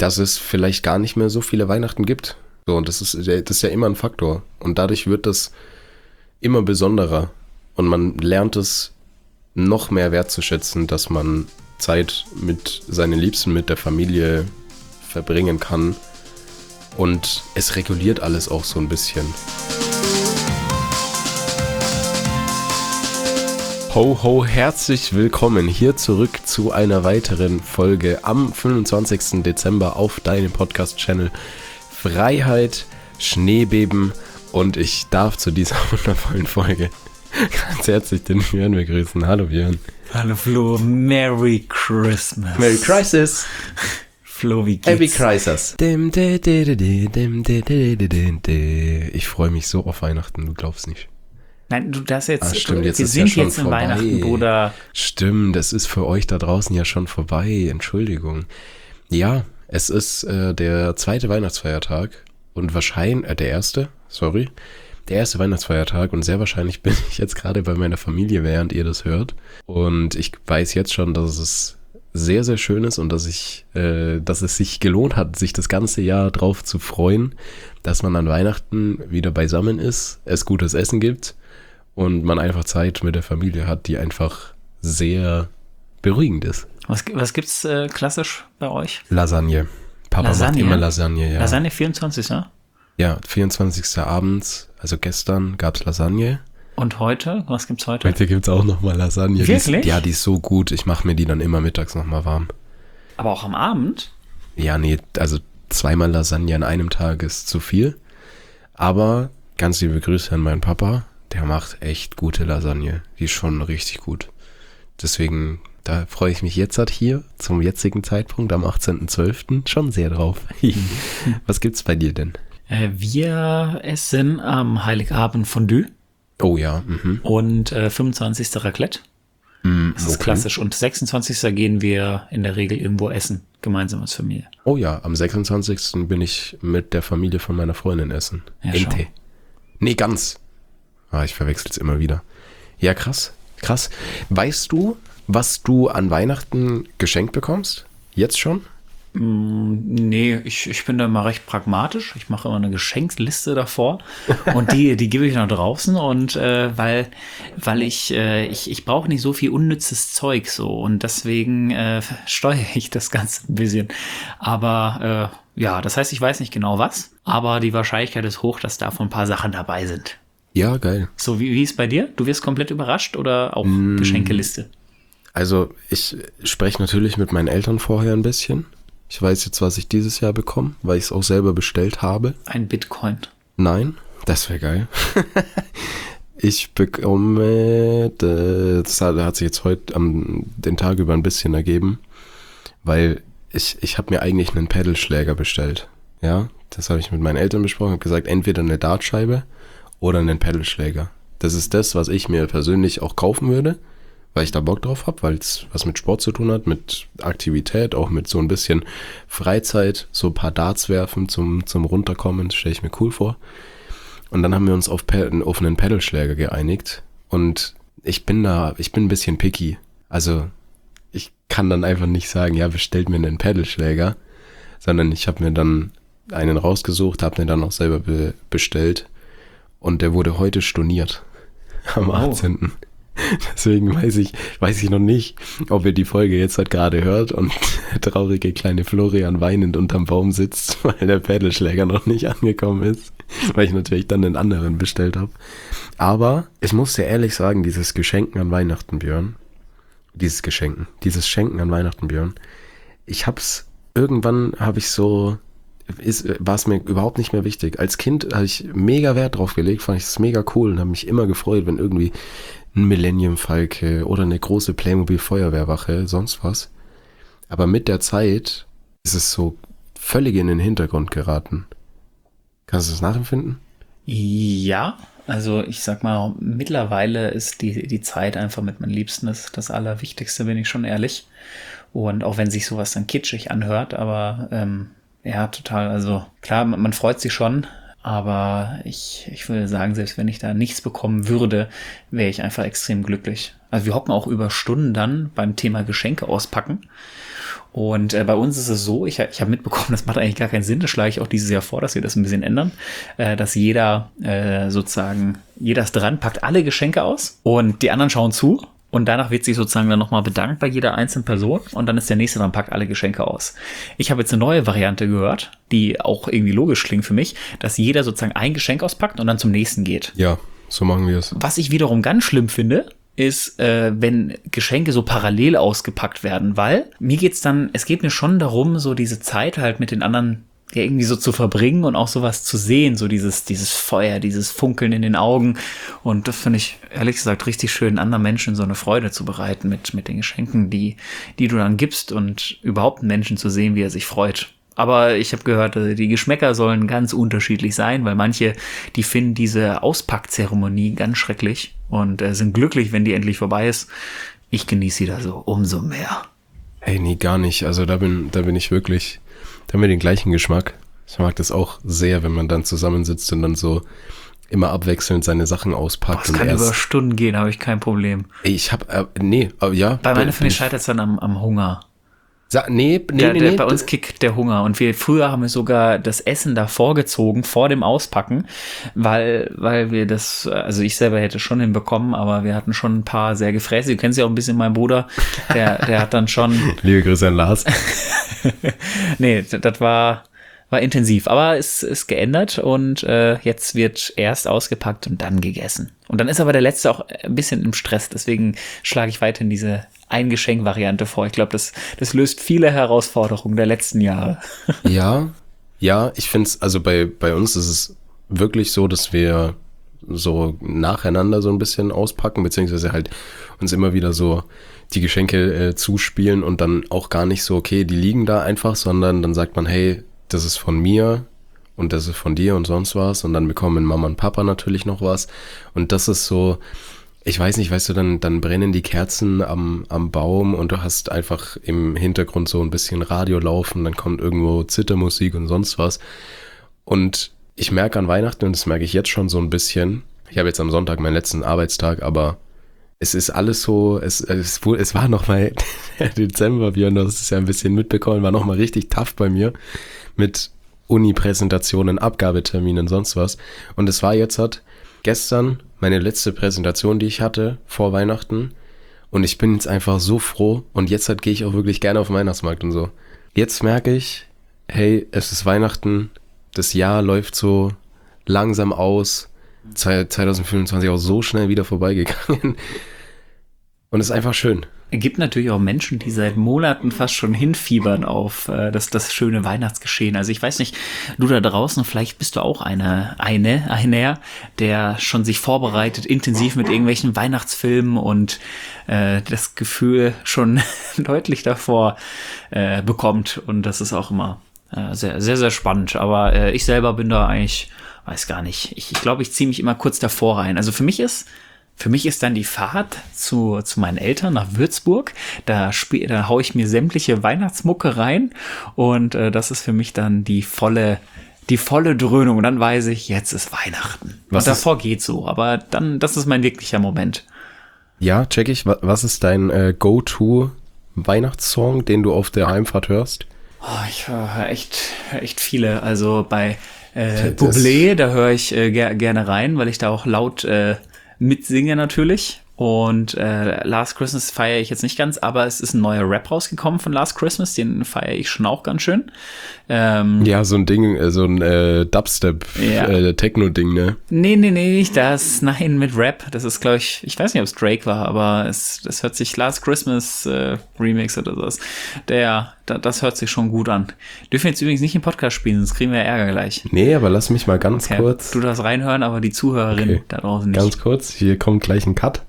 dass es vielleicht gar nicht mehr so viele Weihnachten gibt. So, und das ist ja immer ein Faktor. Und dadurch wird das immer besonderer. Und man lernt es noch mehr wertzuschätzen, dass man Zeit mit seinen Liebsten, mit der Familie verbringen kann. Und es reguliert alles auch so ein bisschen. Ho, ho, herzlich willkommen hier zurück zu einer weiteren Folge am 25. Dezember auf deinem Podcast-Channel Freiheit, Schneebeben, und ich darf zu dieser wundervollen Folge ganz herzlich den Björn begrüßen. Hallo Björn. Hallo Flo, Merry Christmas. Merry Crisis. Flo, wie geht's? Happy Crisis. Ich freue mich so auf Weihnachten, du glaubst nicht. Nein, du darfst jetzt, stimmt, jetzt wir ist sind ja schon jetzt in vorbei. Weihnachten, Bruder. Stimmt, es ist für euch da draußen ja schon vorbei, Entschuldigung. Ja, es ist der zweite Weihnachtsfeiertag und wahrscheinlich, der erste Weihnachtsfeiertag, und sehr wahrscheinlich bin ich jetzt gerade bei meiner Familie, während ihr das hört. Und ich weiß jetzt schon, dass es sehr, sehr schön ist und dass es sich gelohnt hat, sich das ganze Jahr drauf zu freuen, dass man an Weihnachten wieder beisammen ist, es gutes Essen gibt und man einfach Zeit mit der Familie hat, die einfach sehr beruhigend ist. Was gibt's klassisch bei euch? Lasagne. Papa macht immer Lasagne, ja. Lasagne 24, ne? Ja, 24. abends, also gestern gab's Lasagne. Und heute? Was gibt's heute? Heute gibt's auch nochmal Lasagne. Wirklich? Die ist so gut. Ich mache mir die dann immer mittags nochmal warm. Aber auch am Abend? Ja, nee, also zweimal Lasagne an einem Tag ist zu viel. Aber ganz liebe Grüße an meinen Papa. Der macht echt gute Lasagne. Die ist schon richtig gut. Deswegen, da freue ich mich jetzt hier zum jetzigen Zeitpunkt am 18.12. schon sehr drauf. Was gibt's bei dir denn? Wir essen am Heiligabend Fondue. Oh ja. Und 25. Raclette. Das ist klassisch. Und 26. gehen wir in der Regel irgendwo essen, gemeinsam als Familie. Oh ja, am 26. bin ich mit der Familie von meiner Freundin essen. Ja, Ente. Nee, Gans. Ich verwechsel es immer wieder. Ja, krass. Weißt du, was du an Weihnachten geschenkt bekommst? Jetzt schon? Nee, ich bin da immer recht pragmatisch. Ich mache immer eine Geschenkliste davor und die gebe ich nach draußen, und weil ich brauche nicht so viel unnützes Zeug so, und deswegen steuere ich das Ganze ein bisschen. Aber ja, das heißt, ich weiß nicht genau was, aber die Wahrscheinlichkeit ist hoch, dass davon ein paar Sachen dabei sind. Ja, geil. So, wie ist bei dir? Du wirst komplett überrascht oder auch Geschenkeliste? Also ich spreche natürlich mit meinen Eltern vorher ein bisschen. Ich weiß jetzt, was ich dieses Jahr bekomme, weil ich es auch selber bestellt habe. Ein Bitcoin. Nein, das wäre geil. Ich bekomme, das hat sich jetzt heute den Tag über ein bisschen ergeben, weil ich habe mir eigentlich einen Pedalschläger bestellt. Ja, das habe ich mit meinen Eltern besprochen, habe gesagt, entweder eine Dartscheibe oder einen Pedalschläger. Das ist das, was ich mir persönlich auch kaufen würde, weil ich da Bock drauf habe, weil es was mit Sport zu tun hat, mit Aktivität, auch mit so ein bisschen Freizeit, so ein paar Darts werfen zum Runterkommen, das stelle ich mir cool vor. Und dann haben wir uns auf einen Pedalschläger geeinigt, und ich bin ein bisschen picky. Also ich kann dann einfach nicht sagen, ja, bestellt mir einen Pedalschläger, sondern ich habe mir dann einen rausgesucht, habe den dann auch selber bestellt, und der wurde heute storniert am 18. Deswegen weiß ich noch nicht, ob ihr die Folge jetzt halt gerade hört und der traurige kleine Florian weinend unterm Baum sitzt, weil der Pedalschläger noch nicht angekommen ist, weil ich natürlich dann den anderen bestellt habe. Aber ich muss dir ehrlich sagen, dieses Schenken an Weihnachten, Björn, war es mir überhaupt nicht mehr wichtig. Als Kind habe ich mega Wert drauf gelegt, fand ich es mega cool und habe mich immer gefreut, wenn irgendwie ein Millennium Falke oder eine große Playmobil Feuerwehrwache, sonst was. Aber mit der Zeit ist es so völlig in den Hintergrund geraten. Kannst du das nachempfinden? Ja, also ich sag mal, mittlerweile ist die Zeit einfach mit meinen Liebsten das Allerwichtigste, bin ich schon ehrlich. Und auch wenn sich sowas dann kitschig anhört, aber ja, total. Also klar, man freut sich schon, aber ich würde sagen, selbst wenn ich da nichts bekommen würde, wäre ich einfach extrem glücklich. Also wir hocken auch über Stunden dann beim Thema Geschenke auspacken Und bei uns ist es so, ich habe mitbekommen, das macht eigentlich gar keinen Sinn, das schlage ich auch dieses Jahr vor, dass wir das ein bisschen ändern, dass jeder ist dran, packt alle Geschenke aus und die anderen schauen zu. Und danach wird sich sozusagen dann nochmal bedankt bei jeder einzelnen Person und dann ist der nächste dran, packt alle Geschenke aus. Ich habe jetzt eine neue Variante gehört, die auch irgendwie logisch klingt für mich, dass jeder sozusagen ein Geschenk auspackt und dann zum nächsten geht. Ja, so machen wir es. Was ich wiederum ganz schlimm finde, ist, wenn Geschenke so parallel ausgepackt werden, weil es geht mir schon darum, so diese Zeit halt mit den anderen ja irgendwie so zu verbringen und auch sowas zu sehen, so dieses Feuer, dieses Funkeln in den Augen. Und das finde ich, ehrlich gesagt, richtig schön, anderen Menschen so eine Freude zu bereiten mit den Geschenken, die du dann gibst und überhaupt einen Menschen zu sehen, wie er sich freut. Aber ich habe gehört, die Geschmäcker sollen ganz unterschiedlich sein, weil manche, die finden diese Auspackzeremonie ganz schrecklich und sind glücklich, wenn die endlich vorbei ist. Ich genieße sie da so umso mehr. Hey, nee, gar nicht. Also da bin ich wirklich, da haben wir den gleichen Geschmack. Ich mag das auch sehr, wenn man dann zusammensitzt und dann so immer abwechselnd seine Sachen auspackt. Das kann über Stunden gehen, habe ich kein Problem. Ey, ich habe, ja. Bei meiner finde ich scheitert es dann am Hunger. Nee. Bei uns kickt der Hunger und früher haben wir sogar das Essen davor gezogen, vor dem Auspacken, weil wir das, also ich selber hätte schon hinbekommen, aber wir hatten schon ein paar sehr gefräßige. Du kennst ja auch ein bisschen meinen Bruder, der hat dann schon... Liebe Grüße an Lars. Nee, das war intensiv, aber es ist geändert und jetzt wird erst ausgepackt und dann gegessen. Und dann ist aber der Letzte auch ein bisschen im Stress, deswegen schlage ich weiterhin diese Ein-Geschenk-Variante vor. Ich glaube, das löst viele Herausforderungen der letzten Jahre. Ja, ich finde es, also bei uns ist es wirklich so, dass wir so nacheinander so ein bisschen auspacken, beziehungsweise halt uns immer wieder so die Geschenke zuspielen und dann auch gar nicht so, okay, die liegen da einfach, sondern dann sagt man, hey, das ist von mir und das ist von dir und sonst was und dann bekommen Mama und Papa natürlich noch was und das ist so, ich weiß nicht, weißt du, dann brennen die Kerzen am Baum und du hast einfach im Hintergrund so ein bisschen Radio laufen, dann kommt irgendwo Zittermusik und sonst was und ich merke an Weihnachten, und das merke ich jetzt schon so ein bisschen, ich habe jetzt am Sonntag meinen letzten Arbeitstag, aber es ist alles so, es war nochmal der Dezember, Björn, du hast es ja ein bisschen mitbekommen, war nochmal richtig tough bei mir mit Uni-Präsentationen, Abgabeterminen, sonst was. Und es war jetzt gestern meine letzte Präsentation, die ich hatte vor Weihnachten. Und ich bin jetzt einfach so froh. Und jetzt gehe ich auch wirklich gerne auf den Weihnachtsmarkt und so. Jetzt merke ich, hey, es ist Weihnachten, das Jahr läuft so langsam aus. 2025 auch so schnell wieder vorbeigegangen. Und es ist einfach schön. Es gibt natürlich auch Menschen, die seit Monaten fast schon hinfiebern auf das schöne Weihnachtsgeschehen. Also ich weiß nicht, du da draußen, vielleicht bist du auch einer, der schon sich vorbereitet, intensiv mit irgendwelchen Weihnachtsfilmen und das Gefühl schon deutlich davor bekommt. Und das ist auch immer sehr, sehr, sehr spannend. Aber ich selber bin da eigentlich, weiß gar nicht, ich glaube, ich ziehe mich immer kurz davor rein. Also für mich ist dann die Fahrt zu meinen Eltern nach Würzburg. Da haue ich mir sämtliche Weihnachtsmucke rein und das ist für mich dann die volle Dröhnung. Und dann weiß ich, jetzt ist Weihnachten. Und davor geht's so, aber dann, das ist mein wirklicher Moment. Ja, check ich. Was ist dein Go-To-Weihnachtssong, den du auf der Heimfahrt hörst? Oh, ich höre echt viele. Also bei Bublé, da höre ich gerne rein, weil ich da auch laut mitsinge natürlich. Und Last Christmas feiere ich jetzt nicht ganz, aber es ist ein neuer Rap rausgekommen von Last Christmas, den feiere ich schon auch ganz schön. Ja, so ein Ding, so ein Dubstep-Techno-Ding, ne? Nee, nicht das. Nein, mit Rap. Das ist, glaube ich weiß nicht, ob es Drake war, aber das hört sich Last Christmas Remix oder sowas. Das hört sich schon gut an. Dürfen wir jetzt übrigens nicht im Podcast spielen, sonst kriegen wir Ärger gleich. Nee, aber lass mich mal ganz kurz. Du darfst reinhören, aber die Zuhörerin da draußen nicht. Ganz kurz, hier kommt gleich ein Cut.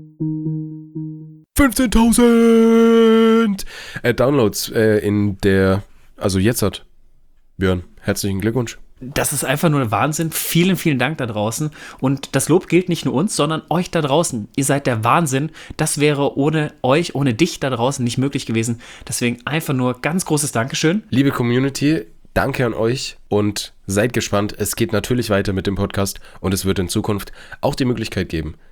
15.000 Downloads also jetzt Björn, herzlichen Glückwunsch. Das ist einfach nur Wahnsinn. Vielen, vielen Dank da draußen. Und das Lob gilt nicht nur uns, sondern euch da draußen. Ihr seid der Wahnsinn. Das wäre ohne euch, ohne dich da draußen nicht möglich gewesen. Deswegen einfach nur ganz großes Dankeschön. Liebe Community, danke an euch und seid gespannt. Es geht natürlich weiter mit dem Podcast und es wird in Zukunft auch die Möglichkeit geben,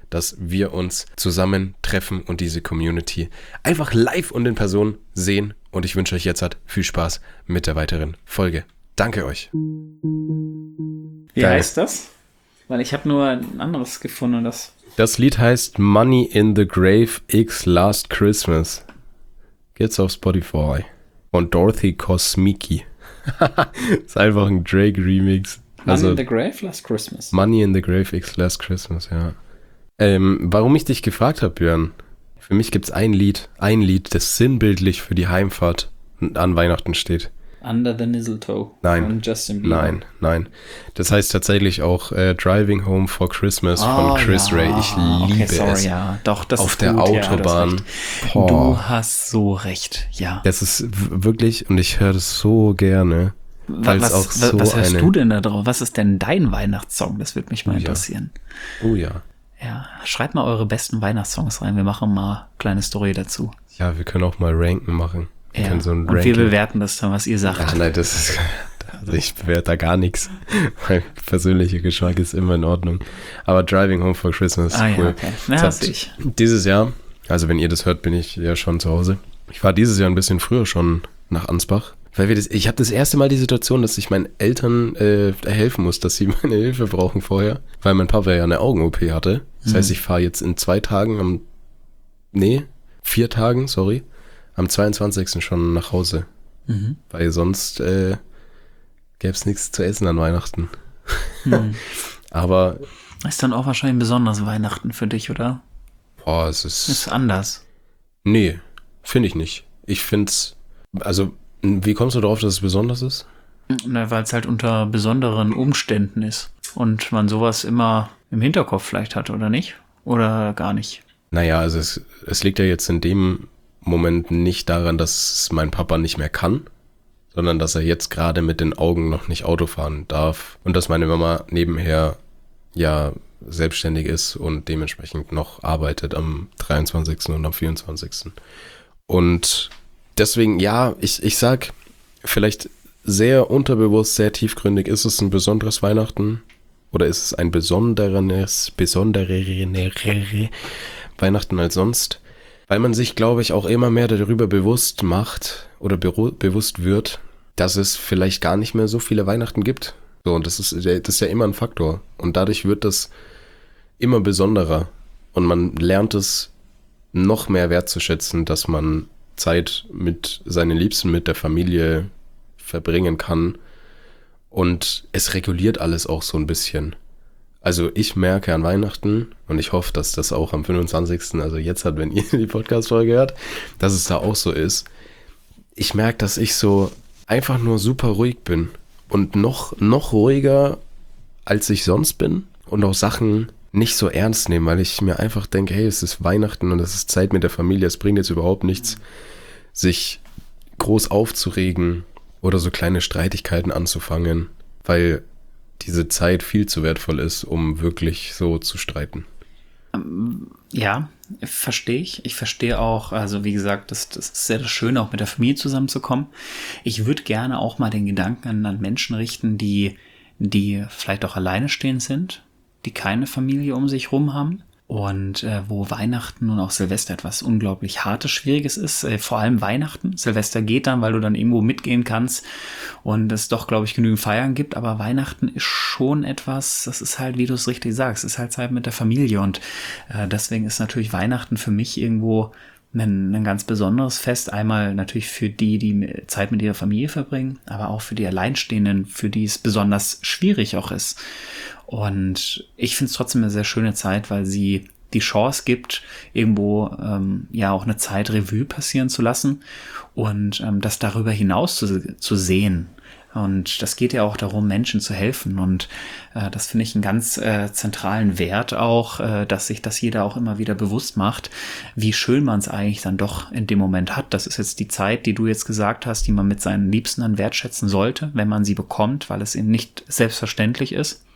dass wir uns zusammen treffen und diese Community einfach live und in Person sehen. Und ich wünsche euch jetzt viel Spaß mit der weiteren Folge. Danke euch. Wie heißt das? Weil ich habe nur ein anderes gefunden. Das Lied heißt Money in the Grave X Last Christmas. Geht's auf Spotify. Von Dorothy Kosmicki. Ist einfach ein Drake-Remix. Money in the Grave Last Christmas. Money in the Grave X Last Christmas, ja. Warum ich dich gefragt habe, Björn, für mich gibt's ein Lied, das sinnbildlich für die Heimfahrt an Weihnachten steht. Under the Mistletoe. Nein. Von Justin Bieber. Nein. Das heißt tatsächlich auch Driving Home for Christmas von Chris Ray. Ich liebe es. Ja. Doch, das auf ist der gut. Autobahn. Ja, du hast so recht, ja. Das ist wirklich, und ich höre das so gerne. Was hörst du denn da drauf? Was ist denn dein Weihnachtssong? Das würde mich mal interessieren. Oh ja. Ja, schreibt mal eure besten Weihnachtssongs rein. Wir machen mal eine kleine Story dazu. Ja, wir können auch mal Ranken machen. Ja. So und wir bewerten das dann, was ihr sagt. Ach nein, also ich bewerte da gar nichts. Mein persönlicher Geschmack ist immer in Ordnung. Aber Driving Home for Christmas ist cool. Ja, okay. Dieses Jahr, also wenn ihr das hört, bin ich ja schon zu Hause. Ich war dieses Jahr ein bisschen früher schon nach Ansbach. Weil ich habe das erste Mal die Situation, dass ich meinen Eltern helfen muss, dass sie meine Hilfe brauchen vorher. Weil mein Papa ja eine Augen-OP hatte. Das heißt, ich fahre jetzt in 4 Tagen, am 22. schon nach Hause. Weil sonst gäbe es nichts zu essen an Weihnachten. Aber ist dann auch wahrscheinlich ein besonderes Weihnachten für dich, oder? Boah, es ist anders. Nee, finde ich nicht. Ich finde es, also wie kommst du darauf, dass es besonders ist? Na, weil es halt unter besonderen Umständen ist. Und man sowas immer im Hinterkopf vielleicht hat, oder nicht? Oder gar nicht? Naja, also es liegt ja jetzt in dem Moment nicht daran, dass mein Papa nicht mehr kann, sondern dass er jetzt gerade mit den Augen noch nicht Auto fahren darf und dass meine Mama nebenher ja selbstständig ist und dementsprechend noch arbeitet am 23. und am 24. Und deswegen, ja, ich sag vielleicht sehr unterbewusst, sehr tiefgründig, ist es ein besonderes Weihnachten oder ist es ein besonderere Weihnachten als sonst? Weil man sich, glaube ich, auch immer mehr darüber bewusst macht oder bewusst wird, dass es vielleicht gar nicht mehr so viele Weihnachten gibt. So, und das ist ja immer ein Faktor. Und dadurch wird das immer besonderer. Und man lernt es noch mehr wertzuschätzen, dass man Zeit mit seinen Liebsten, mit der Familie verbringen kann. Und es reguliert alles auch so ein bisschen. Also ich merke an Weihnachten, und ich hoffe, dass das auch am 25., also jetzt hat, wenn ihr die Podcast-Folge hört, dass es da auch so ist. Ich merke, dass ich so einfach nur super ruhig bin und noch ruhiger, als ich sonst bin und auch Sachen nicht so ernst nehme, weil ich mir einfach denke, hey, es ist Weihnachten und es ist Zeit mit der Familie, es bringt jetzt überhaupt nichts, sich groß aufzuregen oder so kleine Streitigkeiten anzufangen, weil diese Zeit viel zu wertvoll ist, um wirklich so zu streiten. Ja, verstehe ich. Ich verstehe auch, also wie gesagt, das ist sehr schön, auch mit der Familie zusammenzukommen. Ich würde gerne auch mal den Gedanken an Menschen richten, die vielleicht auch alleine stehend sind, die keine Familie um sich rum haben. Und wo Weihnachten und auch Silvester etwas unglaublich Hartes, Schwieriges ist, vor allem Weihnachten. Silvester geht dann, weil du dann irgendwo mitgehen kannst und es doch, glaube ich, genügend Feiern gibt. Aber Weihnachten ist schon etwas, das ist halt, wie du es richtig sagst, ist halt Zeit mit der Familie. Und deswegen ist natürlich Weihnachten für mich irgendwo ein ganz besonderes Fest. Einmal natürlich für die Zeit mit ihrer Familie verbringen, aber auch für die Alleinstehenden, für die es besonders schwierig auch ist. Und ich finde es trotzdem eine sehr schöne Zeit, weil sie die Chance gibt, irgendwo auch eine Zeit Revue passieren zu lassen und das darüber hinaus zu sehen. Und das geht ja auch darum, Menschen zu helfen. Und das finde ich einen ganz zentralen Wert auch, dass sich das jeder auch immer wieder bewusst macht, wie schön man es eigentlich dann doch in dem Moment hat. Das ist jetzt die Zeit, die du jetzt gesagt hast, die man mit seinen Liebsten dann wertschätzen sollte, wenn man sie bekommt, weil es eben nicht selbstverständlich ist.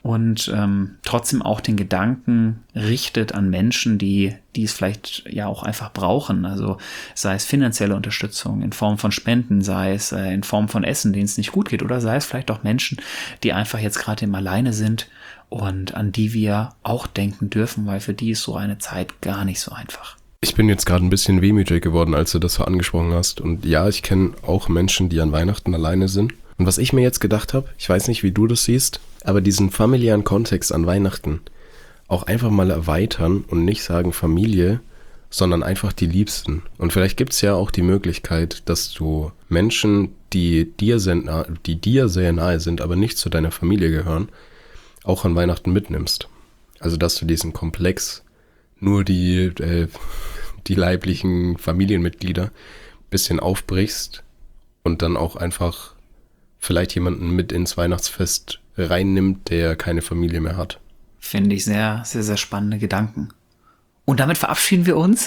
und trotzdem auch den Gedanken richtet an Menschen, die es vielleicht ja auch einfach brauchen. Also sei es finanzielle Unterstützung in Form von Spenden, sei es in Form von Essen, denen es nicht gut geht, oder sei es vielleicht auch Menschen, die einfach jetzt gerade im Alleine sind und an die wir auch denken dürfen, weil für die ist so eine Zeit gar nicht so einfach. Ich bin jetzt gerade ein bisschen wehmütig geworden, als du das so angesprochen hast. Und ja, ich kenne auch Menschen, die an Weihnachten alleine sind. Und was ich mir jetzt gedacht habe, ich weiß nicht, wie du das siehst, aber diesen familiären Kontext an Weihnachten auch einfach mal erweitern und nicht sagen Familie, sondern einfach die Liebsten. Und vielleicht gibt es ja auch die Möglichkeit, dass du Menschen, die dir sehr nahe sind, aber nicht zu deiner Familie gehören, auch an Weihnachten mitnimmst. Also dass du diesen Komplex nur die leiblichen Familienmitglieder ein bisschen aufbrichst und dann auch einfach vielleicht jemanden mit ins Weihnachtsfest reinnimmt, der keine Familie mehr hat. Finde ich sehr, sehr, sehr spannende Gedanken. Und damit verabschieden wir uns.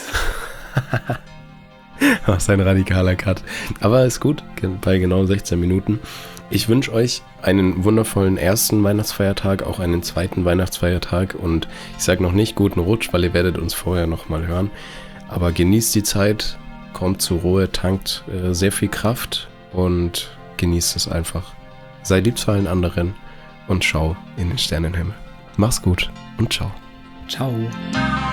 Was ein radikaler Cut. Aber ist gut, bei genau 16 Minuten. Ich wünsche euch einen wundervollen ersten Weihnachtsfeiertag, auch einen zweiten Weihnachtsfeiertag. Und ich sage noch nicht guten Rutsch, weil ihr werdet uns vorher nochmal hören. Aber genießt die Zeit, kommt zur Ruhe, tankt sehr viel Kraft und genießt es einfach. Sei lieb zu allen anderen und schau in den Sternenhimmel. Mach's gut und ciao. Ciao.